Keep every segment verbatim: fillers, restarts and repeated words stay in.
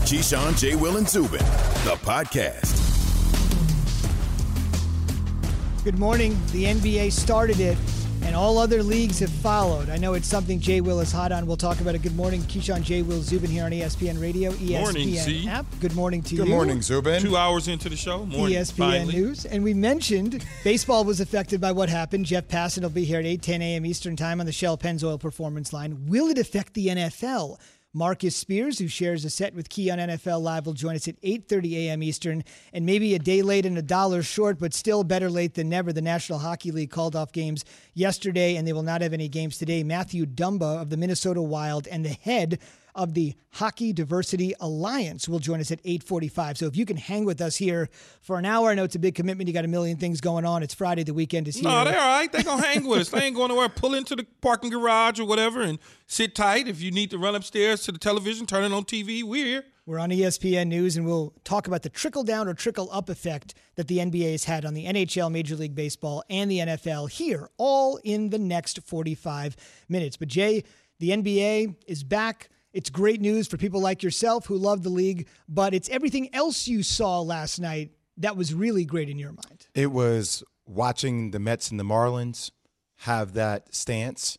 Keyshawn, J. Will, and Zubin, the podcast. Good morning. The N B A started it, and all other leagues have followed. I know it's something J. Will is hot on. We'll talk about it. Good morning, Keyshawn, J. Will, Zubin here on E S P N Radio, E S P N morning, Z. app. Good morning to Good you. Good morning, Zubin. Two hours into the show. Morning, E S P N finally. News. And we mentioned baseball was affected by what happened. Jeff Passan will be here at eight ten a.m. Eastern Time on the Shell Pennzoil Performance Line. Will it affect the N F L? Marcus Spears, who shares a set with Key on N F L Live, will join us at eight thirty a.m. Eastern. And maybe a day late and a dollar short, but still better late than never. The National Hockey League called off games yesterday, and they will not have any games today. Matthew Dumba of the Minnesota Wild and the head of the Hockey Diversity Alliance will join us at eight forty-five. So if you can hang with us here for an hour, I know it's a big commitment. You got a million things going on. It's Friday. The weekend is here. No, they're all right. They're going to hang with us. They ain't going nowhere. Pull into the parking garage or whatever and sit tight. If you need to run upstairs to the television, turn it on T V, we're here. We're on E S P N News, and we'll talk about the trickle-down or trickle-up effect that the N B A has had on the N H L, Major League Baseball, and the N F L here, all in the next forty-five minutes. But, Jay, the N B A is back. It's great news for people like yourself who love the league, but it's everything else you saw last night that was really great in your mind. It was watching the Mets and the Marlins have that stance.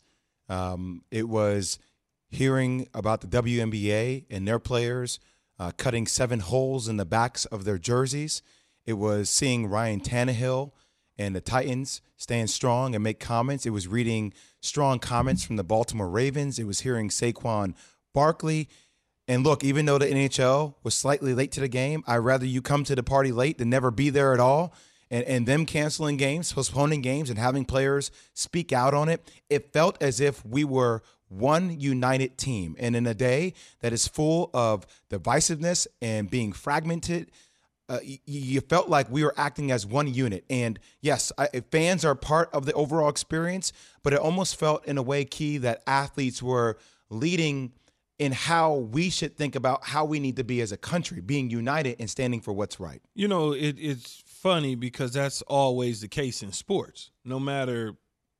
Um, it was hearing about the W N B A and their players uh, cutting seven holes in the backs of their jerseys. It was seeing Ryan Tannehill and the Titans stand strong and make comments. It was reading strong comments from the Baltimore Ravens. It was hearing Saquon Barkley. And look, even though the N H L was slightly late to the game, I'd rather you come to the party late than never be there at all. And, and them canceling games, postponing games, and having players speak out on it, it felt as if we were one united team. And in a day that is full of divisiveness and being fragmented, uh, you, you felt like we were acting as one unit. And yes, I, fans are part of the overall experience, but it almost felt in a way, Key, that athletes were leading in how we should think about how we need to be as a country, being united and standing for what's right. You know, it, it's funny because that's always the case in sports. No matter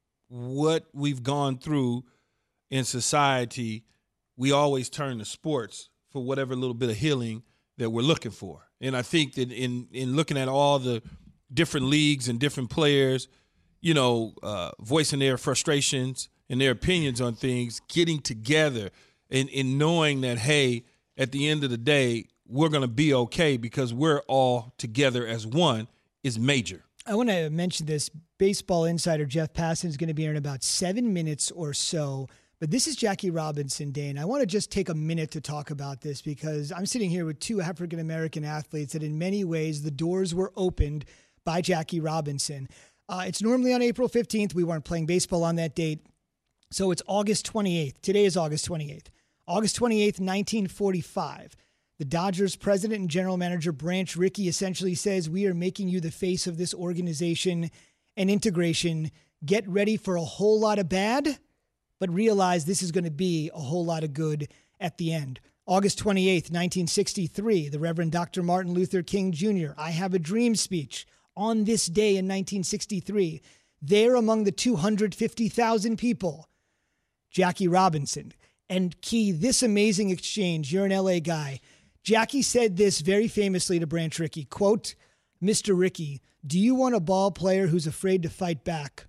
what we've gone through in society, we always turn to sports for whatever little bit of healing that we're looking for. And I think that in, in looking at all the different leagues and different players, you know, uh, voicing their frustrations and their opinions on things, getting together, And, and knowing that, hey, at the end of the day, we're going to be okay because we're all together as one is major. I want to mention this. Baseball insider Jeff Passan is going to be here in about seven minutes or so. But this is Jackie Robinson Day, and I want to just take a minute to talk about this because I'm sitting here with two African-American athletes that in many ways the doors were opened by Jackie Robinson. Uh, it's normally on April fifteenth. We weren't playing baseball on that date. So it's August twenty-eighth. Today is August twenty-eighth. August twenty-eighth, nineteen forty-five. The Dodgers president and general manager Branch Rickey essentially says, we are making you the face of this organization and integration. Get ready for a whole lot of bad, but realize this is going to be a whole lot of good at the end. August twenty-eighth, nineteen sixty-three, the Reverend Doctor Martin Luther King Junior I Have a Dream speech on this day in nineteen sixty-three. There among the two hundred fifty thousand people, Jackie Robinson. And Key, this amazing exchange, you're an L A guy. Jackie said this very famously to Branch Rickey, quote, Mister Rickey, do you want a ball player who's afraid to fight back?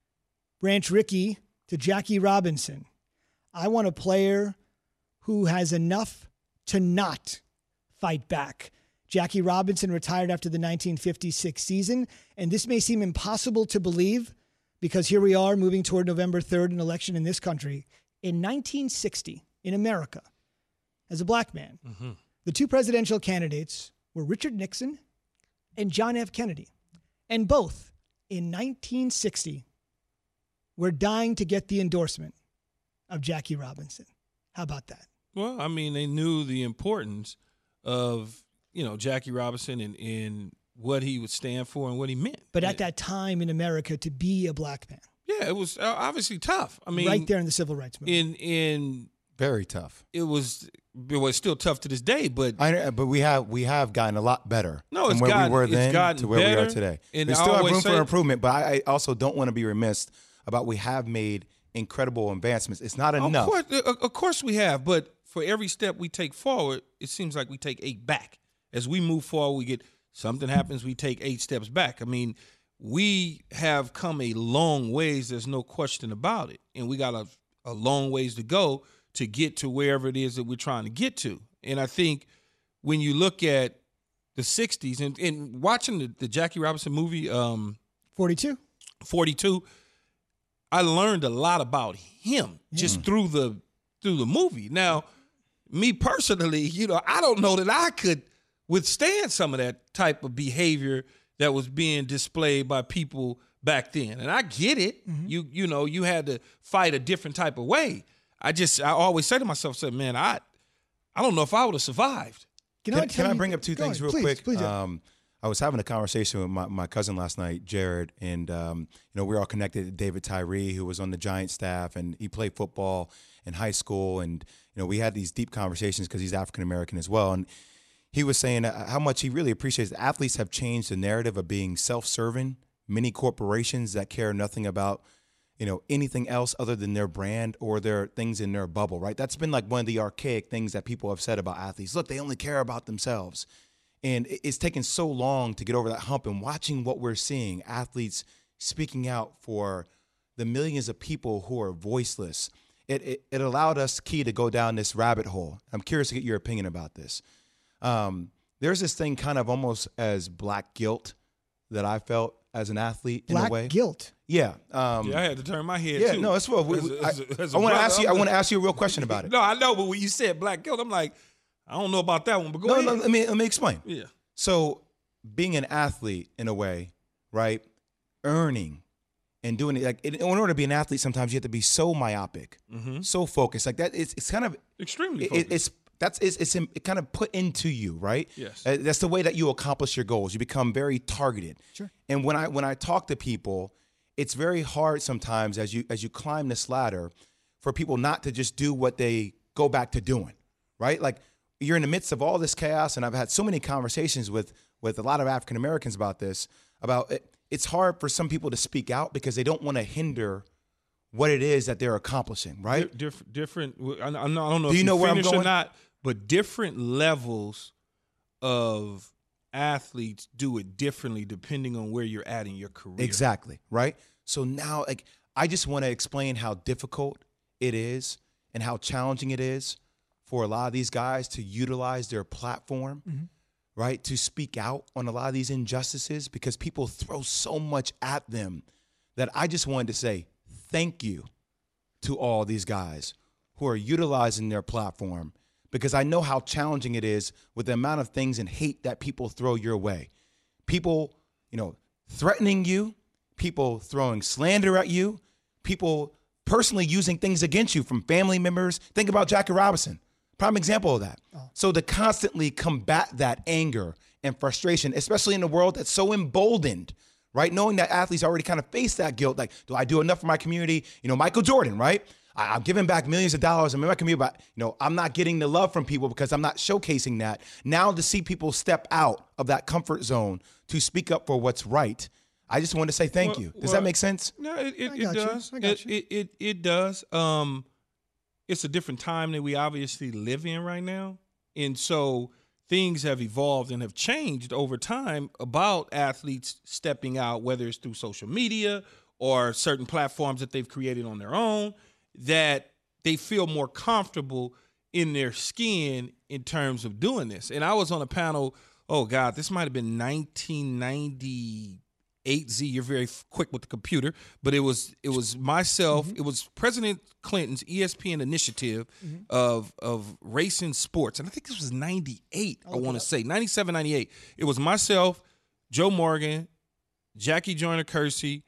Branch Rickey to Jackie Robinson, I want a player who has enough to not fight back. Jackie Robinson retired after the nineteen fifty-six season, and this may seem impossible to believe because here we are moving toward November third, an election in this country. In nineteen sixty, in America, as a black man, mm-hmm. the two presidential candidates were Richard Nixon and John F. Kennedy. And both, in nineteen sixty, were dying to get the endorsement of Jackie Robinson. How about that? Well, I mean, they knew the importance of, you know, Jackie Robinson and, and what he would stand for and what he meant. But at that time in America, to be a black man. Yeah, it was obviously tough. I mean, right there in the civil rights movement. In in very tough. It was it was still tough to this day, but I but we have we have gotten a lot better. No, it's from where gotten, we were then it's to where better, we are today. And we I still have room say, for improvement, but I, I also don't want to be remiss about we have made incredible advancements. It's not enough. Of course, of course we have, but for every step we take forward, it seems like we take eight back. As we move forward, we get something happens, we take eight steps back. I mean, we have come a long ways. There's no question about it. And we got a, a long ways to go to get to wherever it is that we're trying to get to. And I think when you look at the sixties and, and watching the, the Jackie Robinson movie, um, forty-two, forty-two, I learned a lot about him yeah. just through the through the movie. Now, me personally, you know, I don't know that I could withstand some of that type of behavior that was being displayed by people back then. And I get it. Mm-hmm. You you know, you had to fight a different type of way. I just I always say to myself, say, man, I I don't know if I would have survived. Can, can, I, can I bring up two things ahead, real please, quick? Please, um, I was having a conversation with my, my cousin last night, Jared, and um, you know we were all connected to David Tyree, who was on the Giants staff, and he played football in high school, and you know we had these deep conversations because he's African American as well, and he was saying how much he really appreciates that athletes have changed the narrative of being self-serving, many corporations that care nothing about you know anything else other than their brand or their things in their bubble, right? That's been like one of the archaic things that people have said about athletes. Look, they only care about themselves. And it's taken so long to get over that hump, and watching what we're seeing, athletes speaking out for the millions of people who are voiceless. It, it, it allowed us, Key, to go down this rabbit hole. I'm curious to get your opinion about this. Um, there's this thing kind of almost as black guilt that I felt as an athlete in black a way. guilt? Yeah. Um, yeah, I had to turn my head, yeah, too. no, it's well. We, as a, as a, as a I, I want to brother, ask you. I want to ask you a real question about it. No, I know, but when you said black guilt, I'm like, I don't know about that one, but go no, ahead. No, let me, let me explain. Yeah. So being an athlete in a way, right, earning and doing it, like in order to be an athlete, sometimes you have to be so myopic, mm-hmm. so focused. Like that, it's, it's kind of extremely it, focused. It's that's it's, it's it kind of put into you, right? Yes. Uh, that's the way that you accomplish your goals. You become very targeted. Sure. And when I when I talk to people, it's very hard sometimes as you as you climb this ladder for people not to just do what they go back to doing, right? Like you're in the midst of all this chaos, and I've had so many conversations with with a lot of African Americans about this, about it. It's hard for some people to speak out because they don't want to hinder what it is that they're accomplishing, right? Different, different. I don't know Do if you know you where I'm finished going? or not, but different levels of athletes do it differently depending on where you're at in your career. Exactly, right? So now, like, I just want to explain how difficult it is and how challenging it is for a lot of these guys to utilize their platform, mm-hmm. right, to speak out on a lot of these injustices because people throw so much at them that I just wanted to say thank you to all these guys who are utilizing their platform, because I know how challenging it is with the amount of things and hate that people throw your way. People, you know, threatening you, people throwing slander at you, people personally using things against you from family members. Think about Jackie Robinson. Prime example of that. Oh. So to constantly combat that anger and frustration, especially in a world that's so emboldened, right? Knowing that athletes already kind of face that guilt, like, do I do enough for my community? You know, Michael Jordan, right? I, I'm giving back millions of dollars in my community, but, you know, I'm not getting the love from people because I'm not showcasing that. Now to see people step out of that comfort zone to speak up for what's right, I just want to say thank well, you. Does well, that make sense? No, it, it, it does. I got it, you. It, it, it does. Um, it's a different time that we obviously live in right now. And so things have evolved and have changed over time about athletes stepping out, whether it's through social media or certain platforms that they've created on their own, that they feel more comfortable in their skin in terms of doing this. And I was on a panel, oh God, this might have been nineteen ninety-eight. Z, you're very quick with the computer, but it was it was myself, mm-hmm. it was President Clinton's E S P N initiative mm-hmm. of of racing sports. And I think this was ninety-eight, I want to say, ninety-seven, ninety-eight. It was myself, Joe Morgan, Jackie Joyner-Kersee,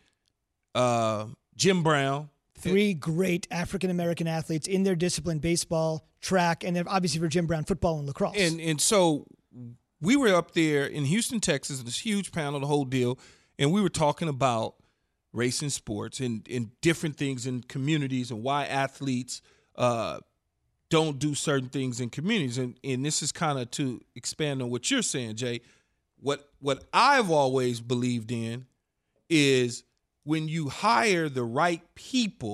uh, Jim Brown. Three great African-American athletes in their discipline, baseball, track, and then obviously for Jim Brown, football and lacrosse. And, and so we were up there in Houston, Texas, this huge panel, the whole deal. And we were talking about racing sports and, and different things in communities and why athletes uh, don't do certain things in communities. And, and this is kind of to expand on what you're saying, Jay. What what I've always believed in is when you hire the right people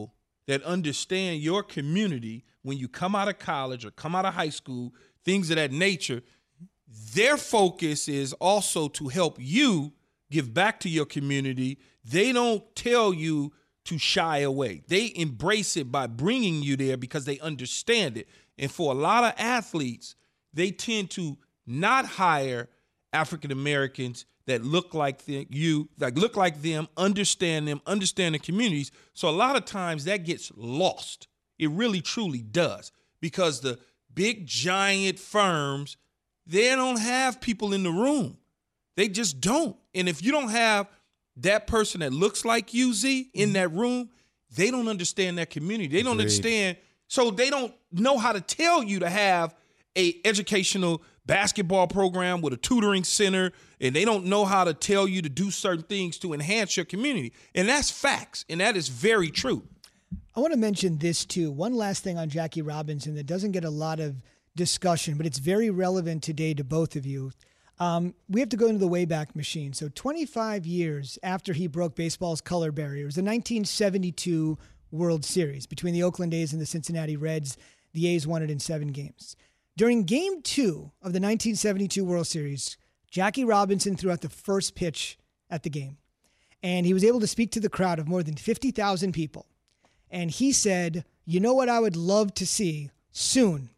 that understand your community when you come out of college or come out of high school, things of that nature. Their focus is also to help you give back to your community. They don't tell you to shy away. They embrace it by bringing you there because they understand it. And for a lot of athletes, they tend to not hire African Americans that look like the, you, that look like them, understand them, understand the communities. So a lot of times that gets lost. It really, truly does, because the big giant firms, they don't have people in the room. They just don't. And if you don't have that person that looks like you, Z, in that room, they don't understand that community. They don't Agreed. understand. So they don't know how to tell you to have a educational basketball program with a tutoring center, and they don't know how to tell you to do certain things to enhance your community. And that's facts, and that is very true. I want to mention this too. One last thing on Jackie Robinson that doesn't get a lot of discussion, but it's very relevant today to both of you. Um, we have to go into the Wayback Machine. So twenty-five years after he broke baseball's color barrier, it was the nineteen seventy-two World Series between the Oakland A's and the Cincinnati Reds. The A's won it in seven games. During game two of the nineteen seventy-two World Series, Jackie Robinson threw out the first pitch at the game, and he was able to speak to the crowd of more than fifty thousand people. And he said, you know what I would love to see soon?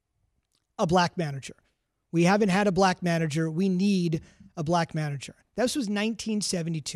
A black manager. We haven't had a black manager. We need a black manager. This was nineteen seventy-two.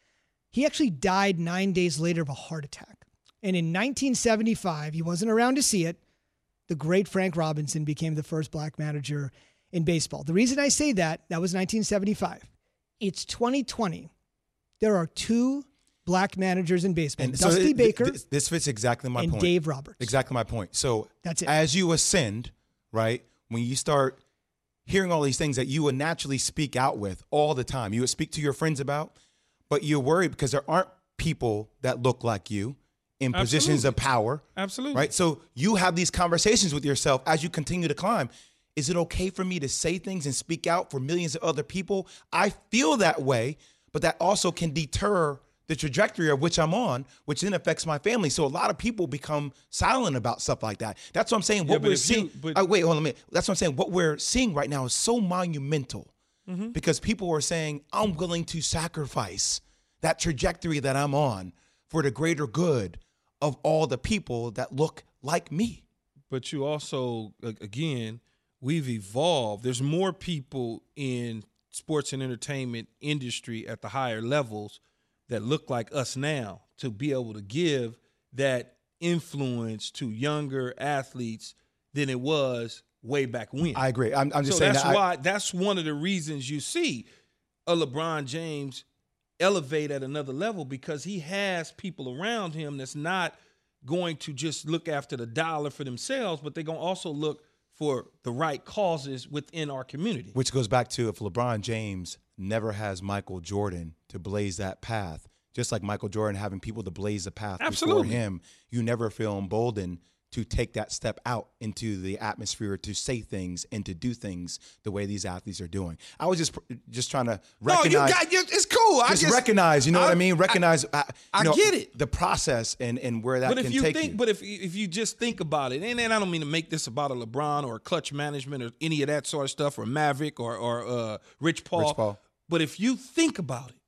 He actually died nine days later of a heart attack. And in nineteen seventy-five, he wasn't around to see it, the great Frank Robinson became the first black manager in baseball. The reason I say that, that was nineteen seventy-five. It's twenty twenty. There are two black managers in baseball, And Dusty so it, Baker th- this fits exactly my and point. Dave Roberts. Exactly my point. So That's it. as you ascend, right, when you start hearing all these things that you would naturally speak out with all the time, you would speak to your friends about, but you're worried because there aren't people that look like you in positions Absolutely. of power. Absolutely. Right? So you have these conversations with yourself as you continue to climb. Is it okay for me to say things and speak out for millions of other people? I feel that way, but that also can deter the trajectory of which I'm on, which then affects my family. So a lot of people become silent about stuff like that. That's what I'm saying. What Yeah, but we're if you- seeing, but- oh, wait, hold on a minute. That's what I'm saying. What we're seeing right now is so monumental Mm-hmm. because people are saying, I'm willing to sacrifice that trajectory that I'm on for the greater good of all the people that look like me. But you also, a- again, we've evolved. There's more people in sports and entertainment industry at the higher levels that look like us now to be able to give that influence to younger athletes than it was way back when. I agree. I'm, I'm just so saying that's that I- why that's one of the reasons you see a LeBron James elevate at another level, because he has people around him that's not going to just look after the dollar for themselves, but they're going to also look for the right causes within our community. Which goes back to if LeBron James never has Michael Jordan to blaze that path, just like Michael Jordan having people to blaze the path Absolutely. before him, you never feel emboldened to take that step out into the atmosphere to say things and to do things the way these athletes are doing. I was just just trying to recognize. No, you got you, it's cool. I just, just recognize, you know I, what I mean? Recognize. I, I you know, get it. The process and, and where that But can if you take think, you. but if if you just think about it, and, and I don't mean to make this about a LeBron or a clutch management or any of that sort of stuff, or Maverick or or uh, Rich Paul. Rich Paul. But if you think about it,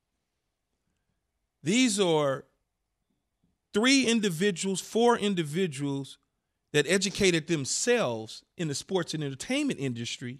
these are three individuals, four individuals that educated themselves in the sports and entertainment industry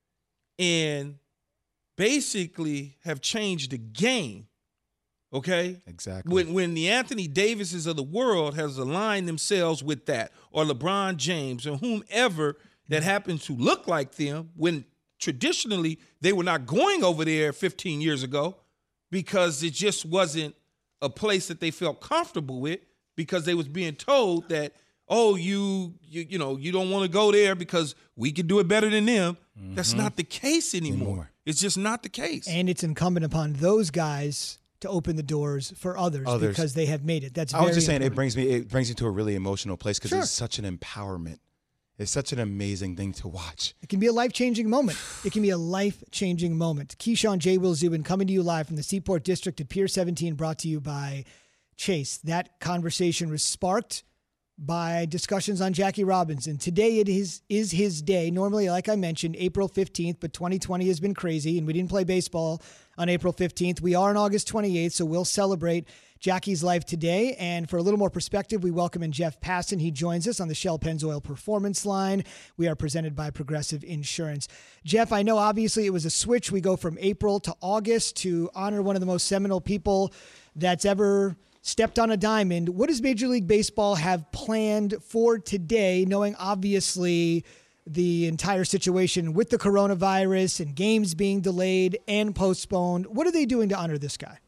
and basically have changed the game. Okay? Exactly. When when the Anthony Davises of the world has aligned themselves with that, or LeBron James, or whomever that happens to look like them, when traditionally they were not going over there fifteen years ago because it just wasn't a place that they felt comfortable with, because they was being told that, oh, you you, you know, you don't want to go there because we can do it better than them. Mm-hmm. That's not the case anymore. anymore. It's just not the case. And it's incumbent upon those guys to open the doors for others, Others. because they have made it. That's I very was just saying important. it brings me it brings me to a really emotional place because Sure. it's such an empowerment. It's such an amazing thing to watch. It can be a life-changing moment. It can be a life-changing moment. Keyshawn J. Will Zubin coming to you live from the Seaport District at Pier seventeen, brought to you by Chase. That conversation was sparked by discussions on Jackie Robinson. Today it is is his day. Normally, like I mentioned, April fifteenth, but twenty twenty has been crazy, and we didn't play baseball on April fifteenth. We are on August twenty-eighth, so we'll celebrate Jackie's life today. And for a little more perspective, we welcome in Jeff Passan. He joins us on the Shell Pennzoil Performance Line. We are presented by Progressive Insurance. Jeff, I know obviously it was a switch. We go from April to August to honor one of the most seminal people that's ever stepped on a diamond. What does Major League Baseball have planned for today, knowing obviously the entire situation with the coronavirus and games being delayed and postponed? What are they doing to honor this guy?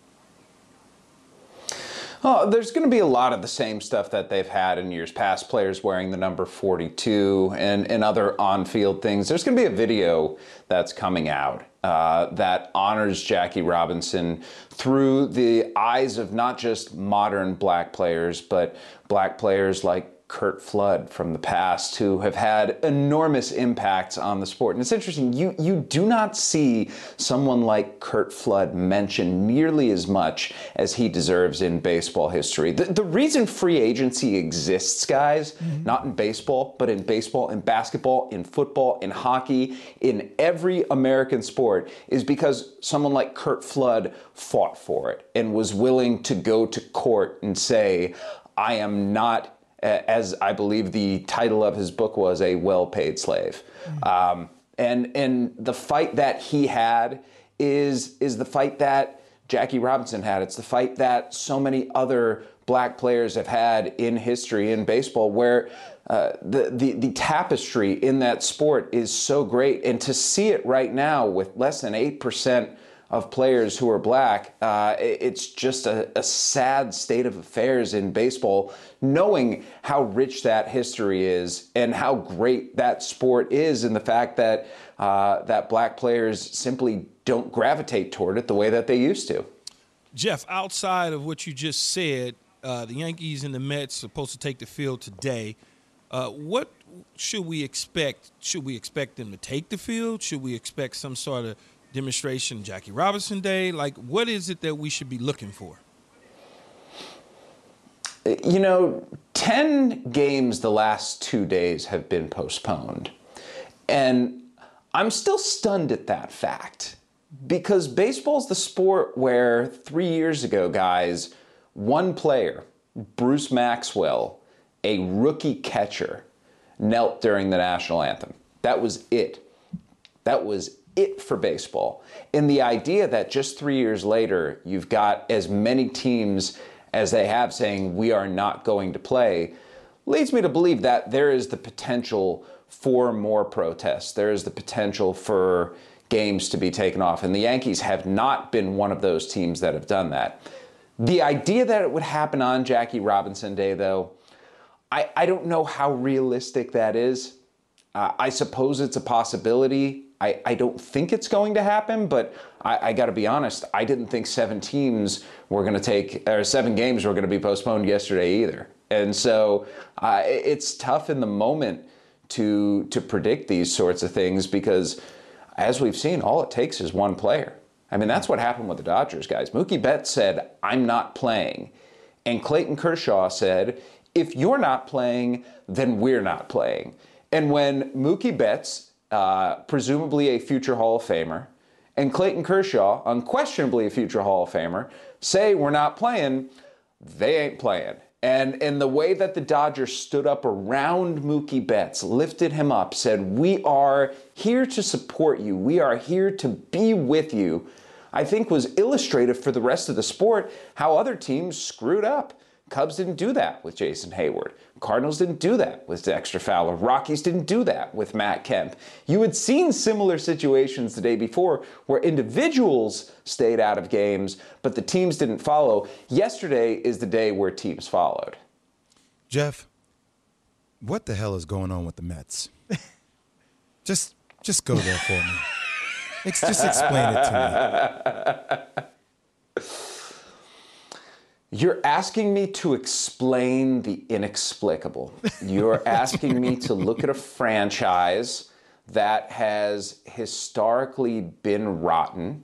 Oh, there's going to be a lot of the same stuff that they've had in years past, players wearing the number forty-two and, and other on-field things. There's going to be a video that's coming out uh, that honors Jackie Robinson through the eyes of not just modern black players, but black players like Curt Flood from the past who have had enormous impacts on the sport. And it's interesting, you, you do not see someone like Curt Flood mentioned nearly as much as he deserves in baseball history. The, the reason free agency exists, guys, mm-hmm. not in baseball, but in baseball, in basketball, in football, in hockey, in every American sport, is because someone like Curt Flood fought for it and was willing to go to court and say, I am not, as I believe the title of his book was, a well-paid slave. Mm-hmm. Um, and and the fight that he had is is the fight that Jackie Robinson had. It's the fight that so many other black players have had in history in baseball, where uh, the, the, the tapestry in that sport is so great. And to see it right now with less than eight percent of players who are black, uh, it's just a, a sad state of affairs in baseball, knowing how rich that history is and how great that sport is, and the fact that uh, that black players simply don't gravitate toward it the way that they used to. Jeff, outside of what you just said, uh, the Yankees and the Mets are supposed to take the field today. Uh, what should we expect? Should we expect them to take the field? Should we expect some sort of demonstration Jackie Robinson Day? Like, what is it that we should be looking for? You know, ten games the last two days have been postponed. And I'm still stunned at that fact, because baseball's the sport where three years ago, guys, one player, Bruce Maxwell, a rookie catcher, knelt during the national anthem. That was it. That was it for baseball. And the idea that just three years later, you've got as many teams as they have saying we are not going to play, leads me to believe that there is the potential for more protests. There is the potential for games to be taken off. And the Yankees have not been one of those teams that have done that. The idea that it would happen on Jackie Robinson Day, though, I, I don't know how realistic that is. Uh, I suppose it's a possibility. I, I don't think it's going to happen, but I, I got to be honest, I didn't think seven teams were going to take, or seven games were going to be postponed yesterday either. And so uh, it's tough in the moment to to predict these sorts of things, because as we've seen, all it takes is one player. I mean, that's what happened with the Dodgers, guys. Mookie Betts said, I'm not playing. And Clayton Kershaw said, if you're not playing, then we're not playing. And when Mookie Betts, uh, presumably a future Hall of Famer, and Clayton Kershaw, unquestionably a future Hall of Famer, say we're not playing, they ain't playing. And, and the way that the Dodgers stood up around Mookie Betts, lifted him up, said, we are here to support you. We are here to be with you, I think was illustrative for the rest of the sport how other teams screwed up. Cubs didn't do that with Jason Hayward. Cardinals didn't do that with Dexter Fowler. Rockies didn't do that with Matt Kemp. You had seen similar situations the day before where individuals stayed out of games, but the teams didn't follow. Yesterday is the day where teams followed. Jeff, what the hell is going on with the Mets? just, just go there for me. Ex- just explain it to me. You're asking me to explain the inexplicable. You're asking me to look at a franchise that has historically been rotten,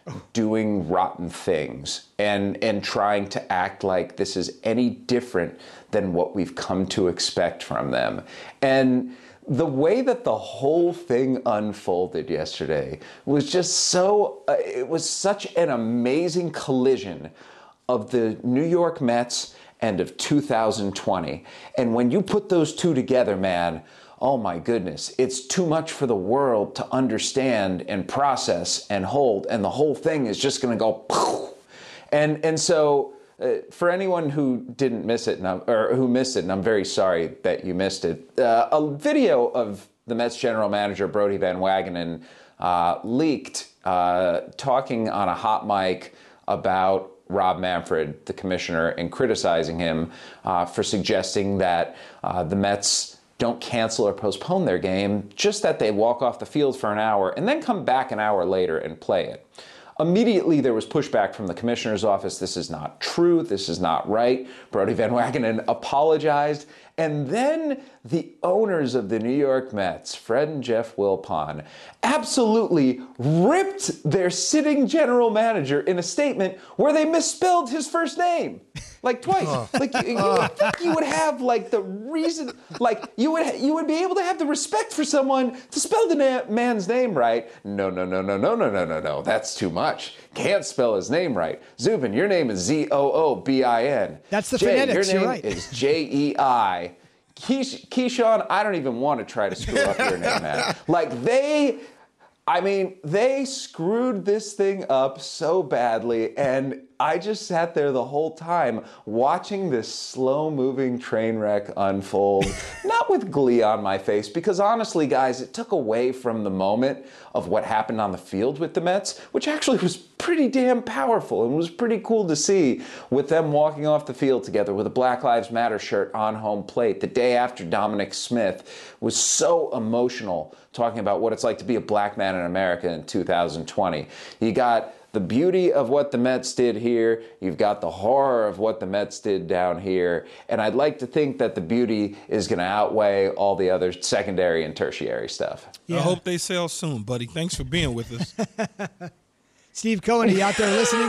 doing rotten things and and trying to act like this is any different than what we've come to expect from them. And the way that the whole thing unfolded yesterday was just so, uh, it was such an amazing collision of the New York Mets and of two thousand twenty. And when you put those two together, man, oh my goodness, it's too much for the world to understand and process and hold. And the whole thing is just going to go poof. And, and so uh, for anyone who didn't miss it, and I'm, or who missed it, and I'm very sorry that you missed it, uh, a video of the Mets general manager, Brodie Van Wagenen, uh, leaked uh, talking on a hot mic about Rob Manfred, the commissioner, and criticizing him uh, for suggesting that uh, the Mets don't cancel or postpone their game, just that they walk off the field for an hour and then come back an hour later and play it. Immediately, there was pushback from the commissioner's office. This is not true. This is not right. Brodie Van Wagenen apologized. And then the owners of the New York Mets, Fred and Jeff Wilpon, absolutely ripped their sitting general manager in a statement where they misspelled his first name. Like twice. Oh. Like you, you, would think you would have like the reason, like you would you would be able to have the respect for someone to spell the na- man's name right. No, no, no, no, no, no, no, no, no. That's too much. Can't spell his name right. Zubin, your name is Z O O B I N. That's the Jay, phonetics, your name you're right. is J E I. Keish- Keyshawn, I don't even want to try to screw up your name, man. Like they, I mean, they screwed this thing up so badly, and I just sat there the whole time watching this slow-moving train wreck unfold, not with glee on my face, because honestly, guys, it took away from the moment of what happened on the field with the Mets, which actually was pretty damn powerful and was pretty cool to see with them walking off the field together with a Black Lives Matter shirt on home plate the day after Dominic Smith was so emotional talking about what it's like to be a black man in America in two thousand twenty. You got the beauty of what the Mets did here. You've got the horror of what the Mets did down here. And I'd like to think that the beauty is going to outweigh all the other secondary and tertiary stuff. Yeah. I hope they sell soon, buddy. Thanks for being with us. Steve Cohen, are you out there listening?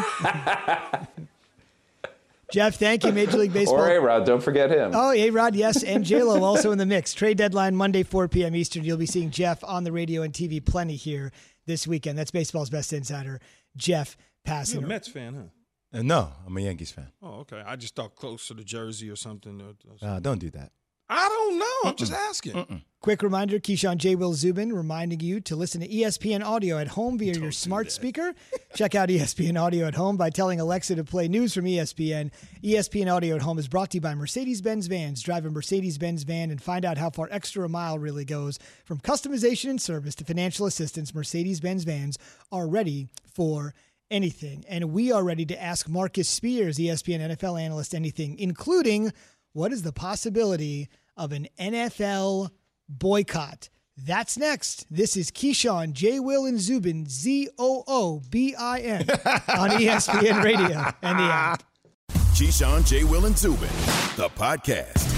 Jeff, thank you. Major League Baseball. Or A-Rod, don't forget him. Oh, A-Rod, yes, and J-Lo also in the mix. Trade deadline Monday, four p.m. Eastern. You'll be seeing Jeff on the radio and T V plenty here this weekend. That's baseball's best insider, Jeff Passan. You're a Mets fan, huh? Uh, no, I'm a Yankees fan. Oh, okay. I just thought close to the jersey or something. Uh, don't do that. I don't know. I'm Mm-mm. just asking. Mm-mm. Quick reminder, Keyshawn J. Will Zubin reminding you to listen to E S P N Audio at home via don't your smart speaker. Check out E S P N Audio at home by telling Alexa to play news from E S P N. E S P N Audio at home is brought to you by Mercedes-Benz Vans. Drive a Mercedes-Benz van and find out how far extra a mile really goes. From customization and service to financial assistance, Mercedes-Benz Vans are ready for anything. And we are ready to ask Marcus Spears, E S P N N F L analyst, anything, including what is the possibility of an N F L boycott? That's next. This is Keyshawn, J. Will, and Zubin, Z O O B I N, on E S P N Radio and the app. Keyshawn, J. Will, and Zubin, the podcast.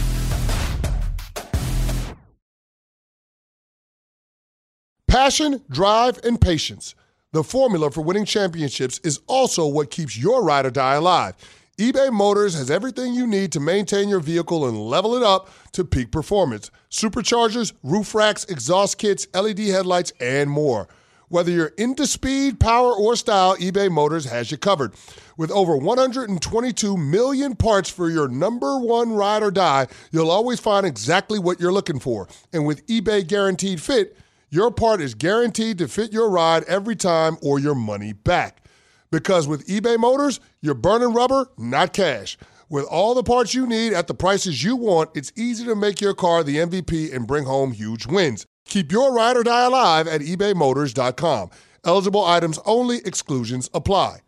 Passion, drive, and patience. The formula for winning championships is also what keeps your ride or die alive. eBay Motors has everything you need to maintain your vehicle and level it up to peak performance. Superchargers, roof racks, exhaust kits, L E D headlights, and more. Whether you're into speed, power, or style, eBay Motors has you covered. With over one hundred twenty-two million parts for your number one ride or die, you'll always find exactly what you're looking for. And with eBay Guaranteed Fit, your part is guaranteed to fit your ride every time or your money back. Because with eBay Motors, you're burning rubber, not cash. With all the parts you need at the prices you want, it's easy to make your car the M V P and bring home huge wins. Keep your ride or die alive at ebay motors dot com. Eligible items only. Exclusions apply.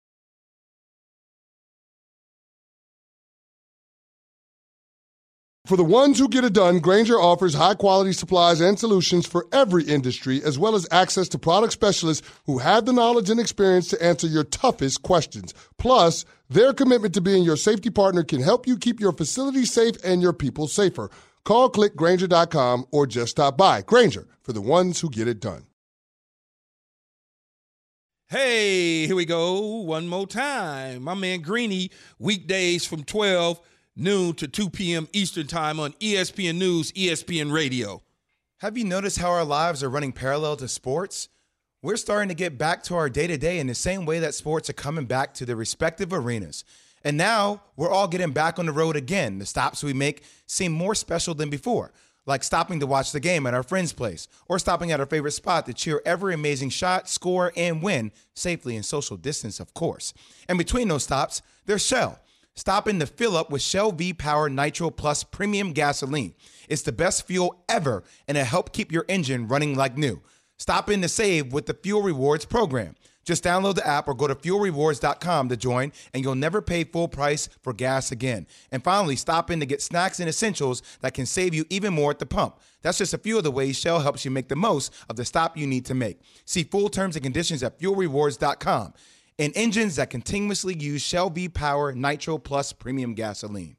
For the ones who get it done, Grainger offers high-quality supplies and solutions for every industry, as well as access to product specialists who have the knowledge and experience to answer your toughest questions. Plus, their commitment to being your safety partner can help you keep your facility safe and your people safer. Call, click Grainger dot com, or just stop by. Grainger, for the ones who get it done. Hey, here we go. One more time. My man Greeny, weekdays from twelve noon to two p.m. Eastern time on E S P N News, E S P N Radio. Have you noticed how our lives are running parallel to sports? We're starting to get back to our day-to-day in the same way that sports are coming back to their respective arenas. And now we're all getting back on the road again. The stops we make seem more special than before, like stopping to watch the game at our friend's place or stopping at our favorite spot to cheer every amazing shot, score, and win, safely and social distance, of course. And between those stops, there's Shell. Stop in to fill up with Shell V-Power Nitro Plus Premium Gasoline. It's the best fuel ever, and it'll help keep your engine running like new. Stop in to save with the Fuel Rewards program. Just download the app or go to fuel rewards dot com to join, and you'll never pay full price for gas again. And finally, stop in to get snacks and essentials that can save you even more at the pump. That's just a few of the ways Shell helps you make the most of the stop you need to make. See full terms and conditions at fuel rewards dot com. And engines that continuously use Shell V-Power Nitro Plus Premium Gasoline.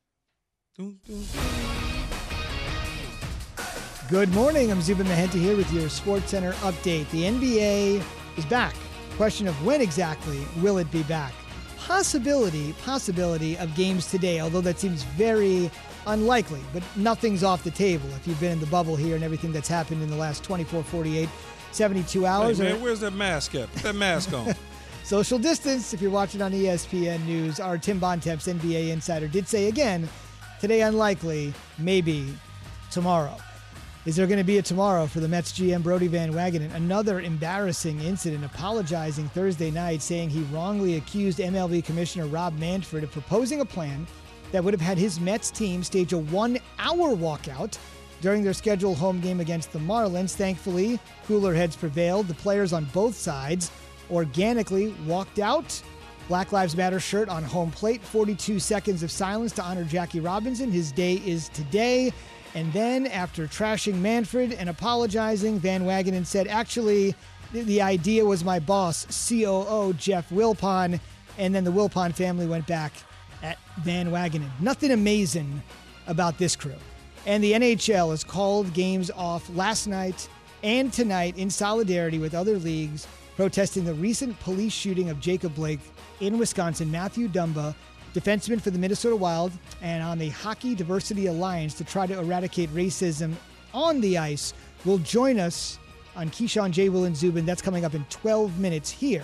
Good morning. I'm Zubin Mehenti here with your SportsCenter update. The N B A is back. Question of when exactly will it be back? Possibility, possibility of games today, although that seems very unlikely, but nothing's off the table if you've been in the bubble here and everything that's happened in the last twenty-four, forty-eight, seventy-two hours. Hey man, or... where's that mask at? Put that mask on. Social distance, if you're watching on E S P N News. Our Tim Bontemps, N B A insider, did say again, today unlikely, maybe tomorrow. Is there going to be a tomorrow for the Mets G M Brodie Van Wagenen? Another embarrassing incident, apologizing Thursday night, saying he wrongly accused M L B Commissioner Rob Manfred of proposing a plan that would have had his Mets team stage a one-hour walkout during their scheduled home game against the Marlins. Thankfully, cooler heads prevailed. The players on both sides organically walked out. Black Lives Matter shirt on home plate. forty-two seconds of silence to honor Jackie Robinson. His day is today. And then, after trashing Manfred and apologizing, Van Wagenen said, actually, the idea was my boss, C O O Jeff Wilpon. And then the Wilpon family went back at Van Wagenen. Nothing amazing about this crew. And the N H L has called games off last night and tonight in solidarity with other leagues protesting the recent police shooting of Jacob Blake in Wisconsin. Matthew Dumba, defenseman for the Minnesota Wild, and on the Hockey Diversity Alliance to try to eradicate racism on the ice, will join us on Keyshawn, J. Will, and Zubin. That's coming up in twelve minutes here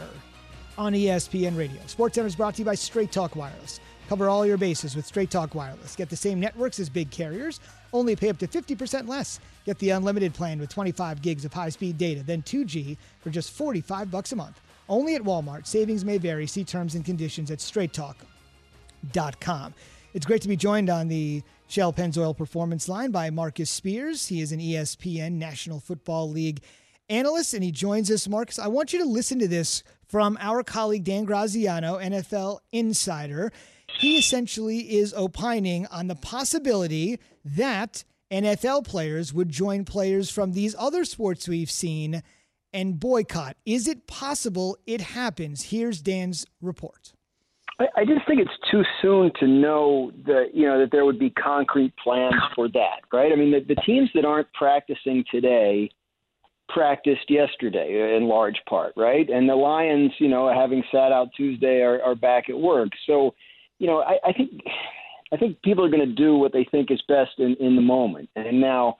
on E S P N Radio. SportsCenter is brought to you by Straight Talk Wireless. Cover all your bases with Straight Talk Wireless. Get the same networks as big carriers, only pay up to fifty percent less. Get the unlimited plan with twenty-five gigs of high-speed data, then two G for just forty-five bucks a month. Only at Walmart. Savings may vary. See terms and conditions at straight talk dot com. It's great to be joined on the Shell Pennzoil Performance Line by Marcus Spears. He is an E S P N National Football League analyst, and he joins us. Marcus, I want you to listen to this from our colleague Dan Graziano, N F L insider. He essentially is opining on the possibility that N F L players would join players from these other sports we've seen and boycott. Is it possible it happens? Here's Dan's report. I, I just think it's too soon to know that, you know, that there would be concrete plans for that, right? I mean, the, the teams that aren't practicing today practiced yesterday in large part, right? And the Lions, you know, having sat out Tuesday, are, are back at work. So, you know, I, I think I think people are going to do what they think is best in, in the moment. And now,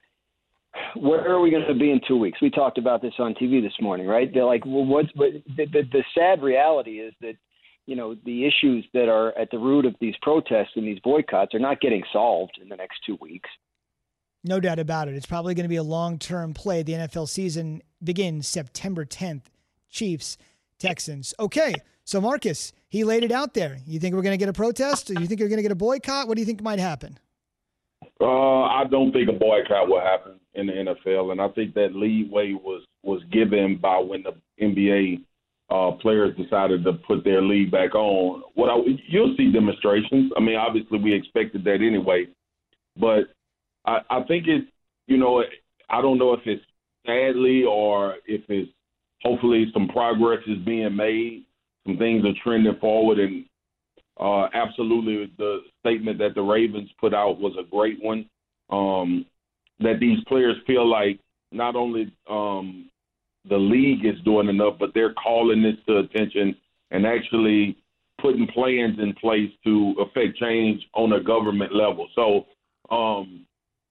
where are we going to be in two weeks? We talked about this on T V this morning, right? They're like, well, what's but the, the, the sad reality is that, you know, the issues that are at the root of these protests and these boycotts are not getting solved in the next two weeks. No doubt about it. It's probably going to be a long-term play. The N F L season begins September tenth. Chiefs, Texans. Okay, so Marcus, he laid it out there. You think we're going to get a protest? Or you think you're going to get a boycott? What do you think might happen? Uh, I don't think a boycott will happen in the N F L, and I think that leeway was, was given by when the N B A uh, players decided to put their league back on. What I, you'll see demonstrations. I mean, obviously we expected that anyway, but I, I think it's, you know, I don't know if it's sadly or if it's hopefully some progress is being made, some things are trending forward, and uh, absolutely the statement that the Ravens put out was a great one, um, that these players feel like not only um, the league is doing enough, but they're calling this to attention and actually putting plans in place to affect change on a government level. So um,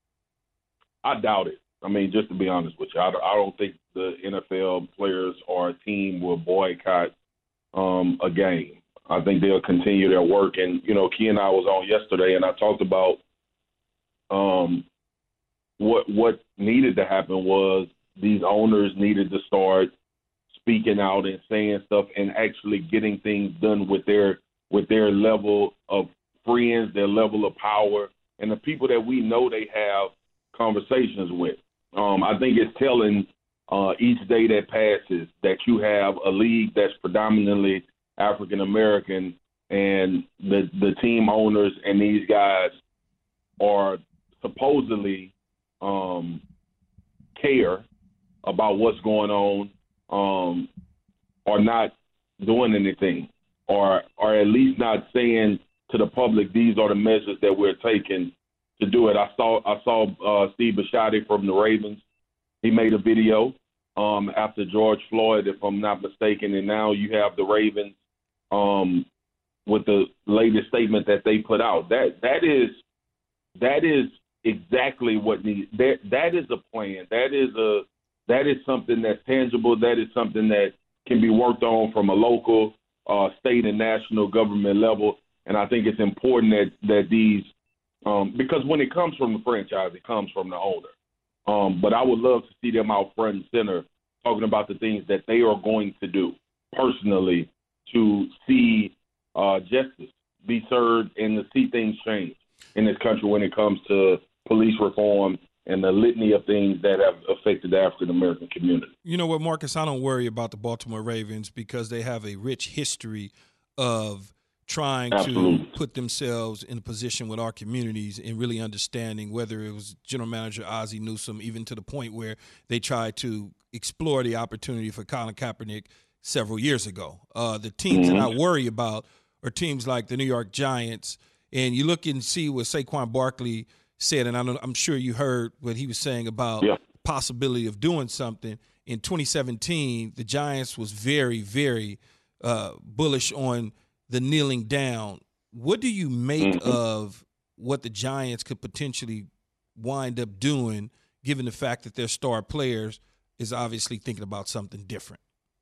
I doubt it. I mean, just to be honest with you, I, I don't think the N F L players or a team will boycott um, a game. I think they'll continue their work. And, you know, Key and I was on yesterday, and I talked about um, what what needed to happen was these owners needed to start speaking out and saying stuff and actually getting things done with their with their level of friends, their level of power, and the people that we know they have conversations with. Um, I think it's telling uh, each day that passes that you have a league that's predominantly African American, and the the team owners and these guys are supposedly um, care about what's going on, um, are not doing anything, or or at least not saying to the public these are the measures that we're taking to do it. I saw I saw uh, Steve Bisciotti from the Ravens. He made a video um, after George Floyd, if I'm not mistaken, and now you have the Ravens um, with the latest statement that they put out. That that is that is exactly what needs. That that is a plan. That is a that is something that's tangible. That is something that can be worked on from a local, uh, state, and national government level. And I think it's important that that these um, because when it comes from the franchise, it comes from the owner. Um, but I would love to see them out front and center talking about the things that they are going to do personally to see uh, justice be served and to see things change in this country when it comes to police reform and the litany of things that have affected the African-American community. You know what, Marcus, I don't worry about the Baltimore Ravens because they have a rich history of trying Absolutely. to put themselves in a position with our communities and really understanding, whether it was General Manager Ozzie Newsome, even to the point where they tried to explore the opportunity for Colin Kaepernick several years ago. Uh, the teams mm-hmm. that I worry about are teams like the New York Giants, and you look and see what Saquon Barkley said, and I know, I'm sure you heard what he was saying about yeah. the possibility of doing something. In twenty seventeen, the Giants was very, very uh, bullish on the kneeling down. What do you make mm-hmm. of what the Giants could potentially wind up doing, given the fact that their star players is obviously thinking about something different?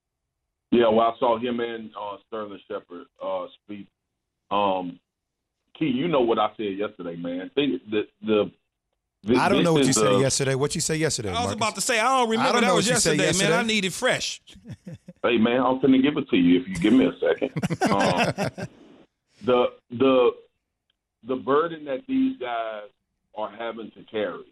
Yeah, well, I saw him and uh, Sterling Shepard uh, speak. Um, Key, you know what I said yesterday, man. Think the the. the I don't know what you said uh, yesterday. What you say yesterday, I was Marcus? about to say I don't remember I don't that was yesterday, yesterday, man. yesterday. I need it fresh. Hey, man, I'm finna give it to you if you give me a second. um, the the the burden that these guys are having to carry,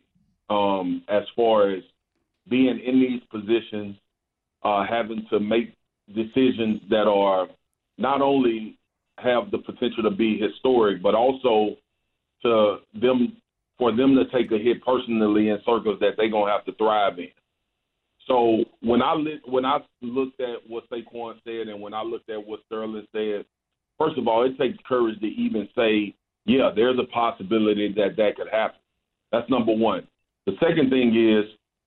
um, as far as being in these positions, uh, having to make decisions that are not only have the potential to be historic, but also to them for them to take a hit personally in circles that they're gonna have to thrive in. So when I li- when I looked at what Saquon said and when I looked at what Sterling said, first of all, it takes courage to even say, yeah, there's a possibility that that could happen. That's number one. The second thing is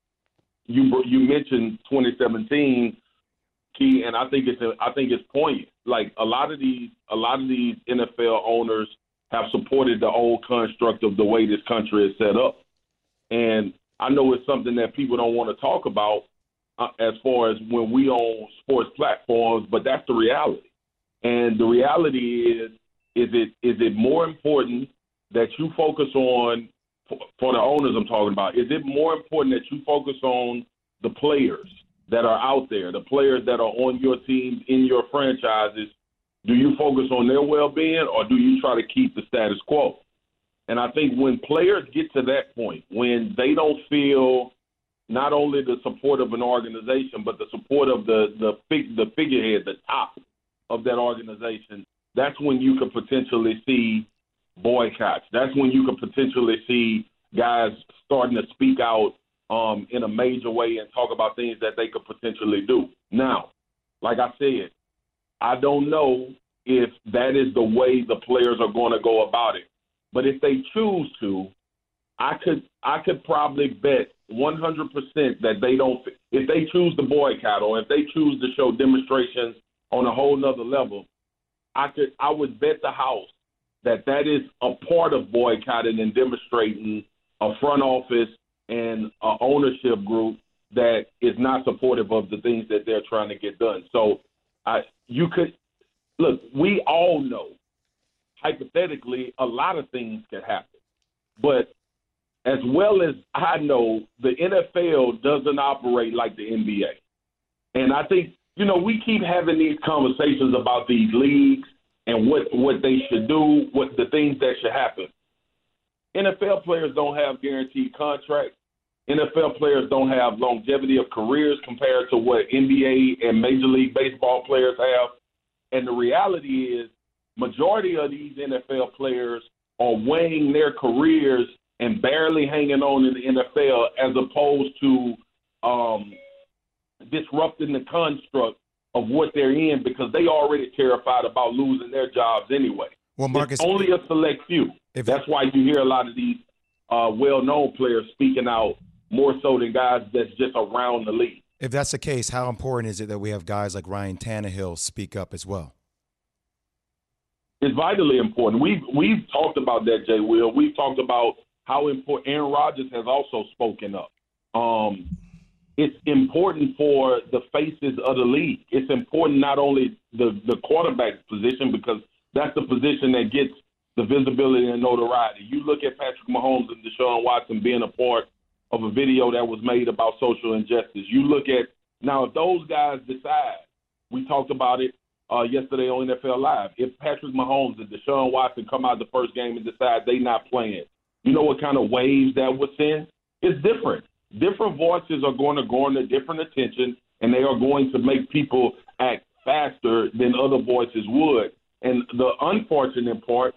you you mentioned twenty seventeen, Key, and I think it's a, I think it's poignant. Like a lot of these a lot of these N F L owners have supported the old construct of the way this country is set up, and I know it's something that people don't want to talk about uh, as far as when we own sports platforms, but that's the reality. And the reality is, is it is it more important that you focus on, for, for the owners I'm talking about, is it more important that you focus on the players that are out there, the players that are on your teams, in your franchises? Do you focus on their well-being or do you try to keep the status quo? And I think when players get to that point, when they don't feel not only the support of an organization, but the support of the the, fig, the figurehead, the top of that organization, that's when you could potentially see boycotts. That's when you could potentially see guys starting to speak out um, in a major way and talk about things that they could potentially do. Now, like I said, I don't know if that is the way the players are going to go about it. But if they choose to, I could I could probably bet one hundred percent that they don't, if they choose to boycott or if they choose to show demonstrations on a whole nother level, I could I would bet the house that that is a part of boycotting and demonstrating a front office and an ownership group that is not supportive of the things that they're trying to get done. So I you could look, we all know hypothetically a lot of things can happen, but as well as I know, the N F L doesn't operate like the N B A. And I think, you know, we keep having these conversations about these leagues and what, what they should do, what the things that should happen. N F L players don't have guaranteed contracts. N F L players don't have longevity of careers compared to what N B A and Major League Baseball players have. And the reality is, majority of these N F L players are weighing their careers and barely hanging on in the N F L as opposed to um, disrupting the construct of what they're in because they already terrified about losing their jobs anyway. Well, Marcus, it's only a select few. If that's why you hear a lot of these uh, well-known players speaking out more so than guys that's just around the league. If that's the case, how important is it that we have guys like Ryan Tannehill speak up as well? It's vitally important. We've, we've talked about that, Jay Will. We've talked about how important Aaron Rodgers has also spoken up. Um, it's important for the faces of the league. It's important not only the, the quarterback position because that's the position that gets the visibility and notoriety. You look at Patrick Mahomes and Deshaun Watson being a part of a video that was made about social injustice. You look at now if those guys decide, we talked about it uh, yesterday on N F L Live, if Patrick Mahomes and Deshaun Watson come out the first game and decide they not playing, you know what kind of waves that would send? It's different. Different voices are going to garner different attention, and they are going to make people act faster than other voices would. And the unfortunate part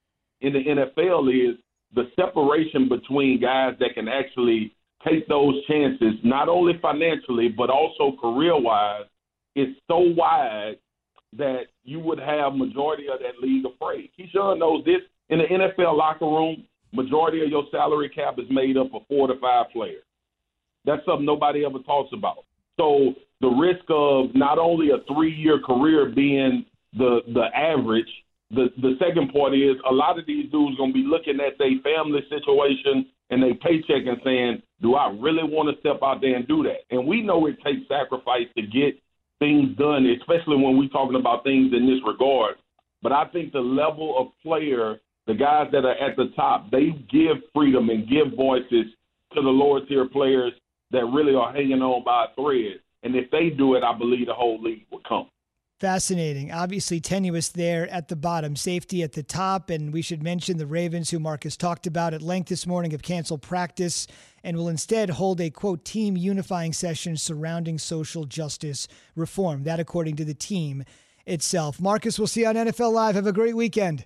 in the N F L is the separation between guys that can actually take those chances, not only financially, but also career-wise, is so wide that you would have majority of that league afraid. Keyshawn knows this. In the N F L locker room, majority of your salary cap is made up of four to five players. That's something nobody ever talks about. So the risk of not only a three-year career being the the average, the, the second part is a lot of these dudes going to be looking at their family situation and their paycheck and saying, do I really want to step out there and do that? And we know it takes sacrifice to get things done, especially when we're talking about things in this regard. But I think the level of player, the guys that are at the top, they give freedom and give voices to the lower tier players that really are hanging on by a thread. And if they do it, I believe the whole league will come. Fascinating. Obviously tenuous there at the bottom, safety at the top. And we should mention the Ravens, who Marcus talked about at length this morning, have canceled practice and will instead hold a, quote, team unifying session surrounding social justice reform. That according to the team itself. Marcus, we'll see you on N F L Live. Have a great weekend.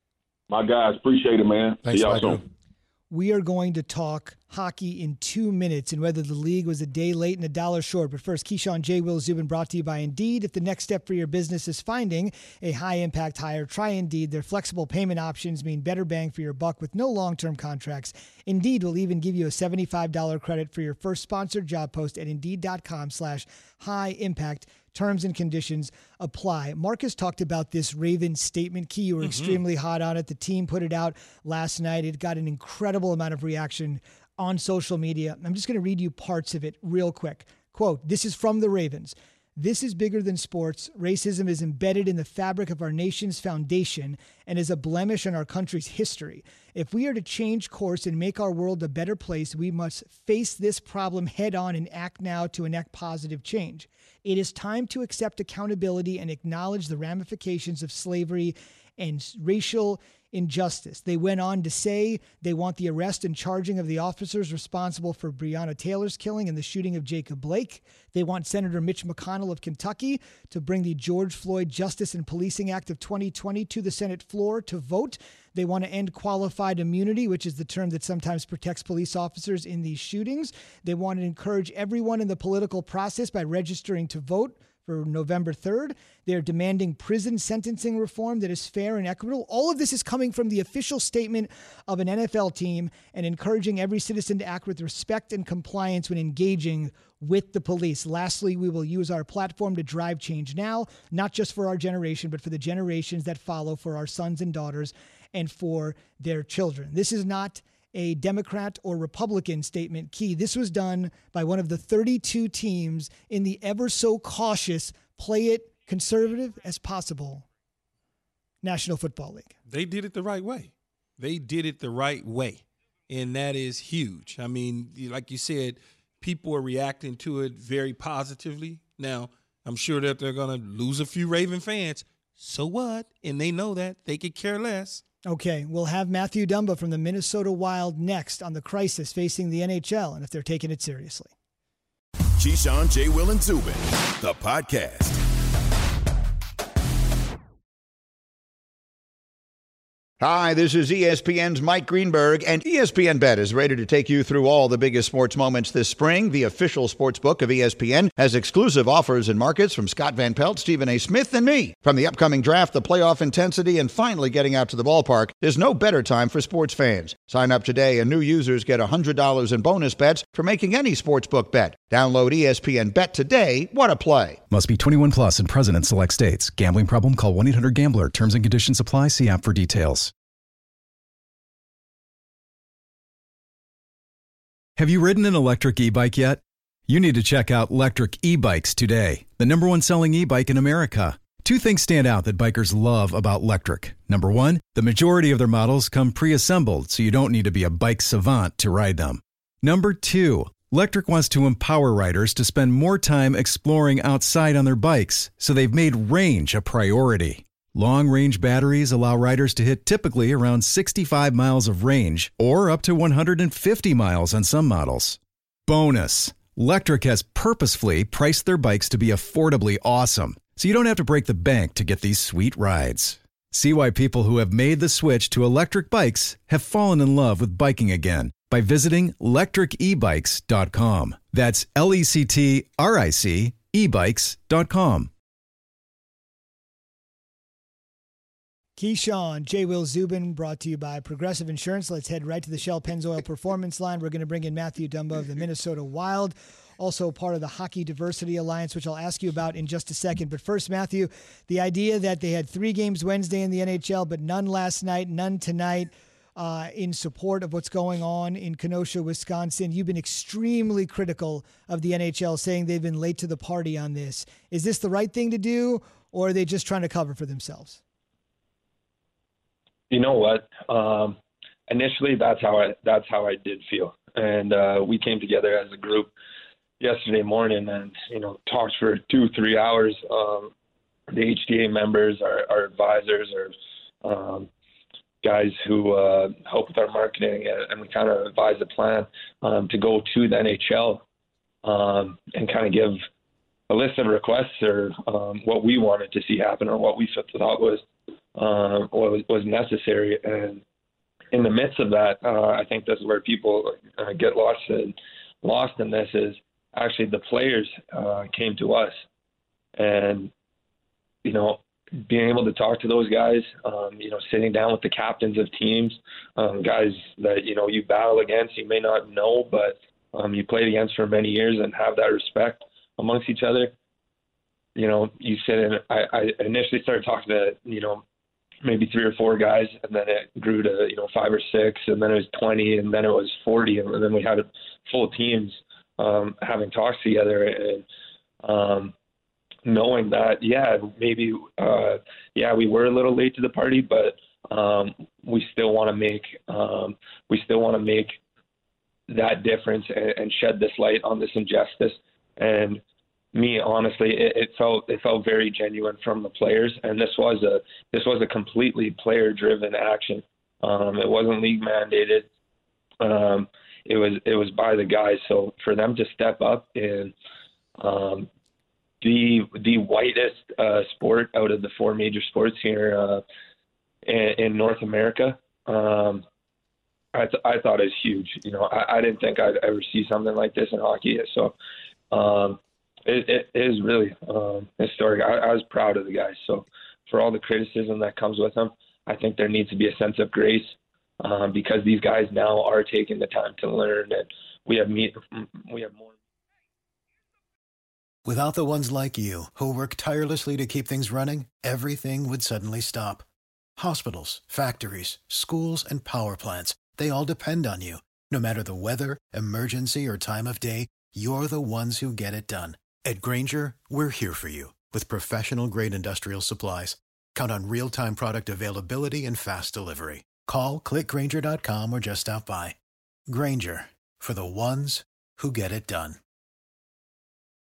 My guys, appreciate it, man. Thanks, see y'all Michael. soon. We are going to talk hockey in two minutes and whether the league was a day late and a dollar short. But first, Keyshawn, J. Will Zubin, brought to you by Indeed. If the next step for your business is finding a high-impact hire, try Indeed. Their flexible payment options mean better bang for your buck with no long-term contracts. Indeed will even give you a seventy-five dollars credit for your first sponsored job post at Indeed.com slash high-impact. Terms and conditions apply. Marcus talked about this Ravens statement. Key, you were mm-hmm. extremely hot on it. The team put it out last night. It got an incredible amount of reaction on social media. I'm just going to read you parts of it real quick. Quote, this is from the Ravens. This is bigger than sports. Racism is embedded in the fabric of our nation's foundation and is a blemish in our country's history. If we are to change course and make our world a better place, we must face this problem head on and act now to enact positive change. It is time to accept accountability and acknowledge the ramifications of slavery and racial injustice. They went on to say they want the arrest and charging of the officers responsible for Breonna Taylor's killing and the shooting of Jacob Blake. They want Senator Mitch McConnell of Kentucky to bring the George Floyd Justice and Policing Act of twenty twenty to the Senate floor to vote. They want to end qualified immunity, which is the term that sometimes protects police officers in these shootings. They want to encourage everyone in the political process by registering to vote for November third. They're demanding prison sentencing reform that is fair and equitable. All of this is coming from the official statement of an N F L team and encouraging every citizen to act with respect and compliance when engaging with the police. Lastly, we will use our platform to drive change now, not just for our generation, but for the generations that follow, for our sons and daughters, and for their children. This is not a Democrat or Republican statement, Key. This was done by one of the thirty-two teams in the ever so cautious, play it conservative as possible National Football League. They did it the right way. They did it the right way. And that is huge. I mean, like you said, people are reacting to it very positively. Now, I'm sure that they're going to lose a few Raven fans. So what? And they know that. They could care less. Okay, we'll have Matthew Dumba from the Minnesota Wild next on the crisis facing the N H L and if they're taking it seriously. Keyshawn, J. Will, and Zubin, the podcast. Hi, this is E S P N's Mike Greenberg, and E S P N Bet is ready to take you through all the biggest sports moments this spring. The official sports book of E S P N has exclusive offers and markets from Scott Van Pelt, Stephen A. Smith, and me. From the upcoming draft, the playoff intensity, and finally getting out to the ballpark, there's no better time for sports fans. Sign up today, and new users get one hundred dollars in bonus bets for making any sportsbook bet. Download E S P N Bet today. What a play. Must be twenty-one plus and present in select states. Gambling problem? Call one eight hundred gambler. Terms and conditions apply. See app for details. Have you ridden an electric e-bike yet? You need to check out Lectric E-Bikes today, the number one selling e-bike in America. Two things stand out that bikers love about Lectric. Number one, the majority of their models come pre-assembled, so you don't need to be a bike savant to ride them. Number two, Lectric wants to empower riders to spend more time exploring outside on their bikes, so they've made range a priority. Long-range batteries allow riders to hit typically around sixty-five miles of range or up to one hundred fifty miles on some models. Bonus, Lectric has purposefully priced their bikes to be affordably awesome, so you don't have to break the bank to get these sweet rides. See why people who have made the switch to electric bikes have fallen in love with biking again by visiting lectric e bikes dot com. That's L E C T R I C e bikes dot com. Keyshawn, J. Will, Zubin, brought to you by Progressive Insurance. Let's head right to the Shell Pennzoil Performance Line. We're going to bring in Matthew Dumba of the Minnesota Wild, also part of the Hockey Diversity Alliance, which I'll ask you about in just a second. But first, Matthew, the idea that they had three games Wednesday in the N H L, but none last night, none tonight, uh, in support of what's going on in Kenosha, Wisconsin. You've been extremely critical of the N H L, saying they've been late to the party on this. Is this the right thing to do, or are they just trying to cover for themselves? You know what? Um, initially, that's how I that's how I did feel, and uh, we came together as a group yesterday morning, and you know, talked for two, three hours. Um, the H D A members, our, our advisors, our um, guys who uh, help with our marketing, and we kind of advised a plan um, to go to the N H L um, and kind of give a list of requests or um, what we wanted to see happen or what we thought was. Uh, was, was necessary, and in the midst of that, uh, I think this is where people uh, get lost in, lost in this is actually the players uh, came to us, and you know, being able to talk to those guys, um, you know, sitting down with the captains of teams, um, guys that you know you battle against, you may not know, but um, you played against for many years and have that respect amongst each other. You know, you sit in. I, I initially started talking to you know. maybe three or four guys, and then it grew to, you know, five or six, and then it was twenty, and then it was forty, and then we had full teams um, having talks together, and um, knowing that, yeah, maybe, uh, yeah, we were a little late to the party, but um, we still want to make, um, we still want to make that difference and, and shed this light on this injustice. And me, honestly, it, it felt it felt very genuine from the players, and this was a this was a completely player-driven action. Um, it wasn't league mandated. Um, it was it was by the guys. So for them to step up in um, the the whitest uh, sport out of the four major sports here uh, in, in North America, um, I th- I thought it was huge. You know, I, I didn't think I'd ever see something like this in hockey. So. Um, it, it is really um, historic. I, I was proud of the guys. So for all the criticism that comes with them, I think there needs to be a sense of grace um, because these guys now are taking the time to learn, and we have meet, we have more. Without the ones like you who work tirelessly to keep things running, everything would suddenly stop. Hospitals, factories, schools, and power plants, they all depend on you. No matter the weather, emergency, or time of day, you're the ones who get it done. At Grainger, we're here for you with professional-grade industrial supplies. Count on real-time product availability and fast delivery. Call, click Grainger dot com, or just stop by. Grainger, for the ones who get it done.